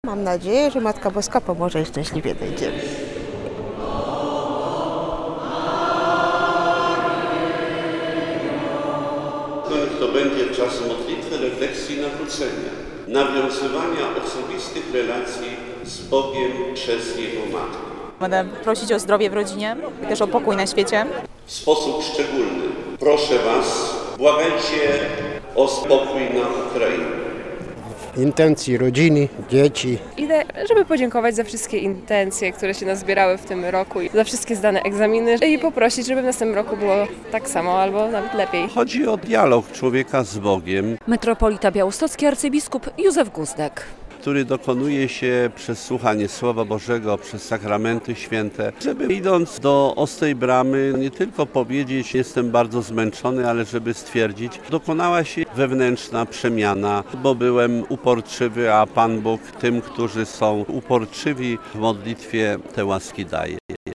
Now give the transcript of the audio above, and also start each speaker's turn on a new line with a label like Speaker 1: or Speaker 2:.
Speaker 1: Mam nadzieję, że Matka Boska pomoże i szczęśliwie dojdziemy.
Speaker 2: To będzie czas modlitwy, refleksji i nawrócenia, nawiązywania osobistych relacji z Bogiem przez Jego Matkę.
Speaker 3: Będę prosić o zdrowie w rodzinie i też o pokój na świecie.
Speaker 2: W sposób szczególny proszę Was, błagajcie o spokój na Ukrainie.
Speaker 4: Intencji rodziny, dzieci.
Speaker 5: Idę, żeby podziękować za wszystkie intencje, które się nazbierały w tym roku i za wszystkie zdane egzaminy i poprosić, żeby w następnym roku było tak samo albo nawet lepiej.
Speaker 2: Chodzi o dialog człowieka z Bogiem,
Speaker 6: Metropolita białostocki arcybiskup Józef Guzdek.
Speaker 2: który dokonuje się przez słuchanie Słowa Bożego, przez sakramenty święte, żeby idąc do ostrej bramy nie tylko powiedzieć jestem bardzo zmęczony, ale żeby stwierdzić, dokonała się wewnętrzna przemiana, bo byłem uporczywy, a Pan Bóg tym, którzy są uporczywi w modlitwie, te łaski daje.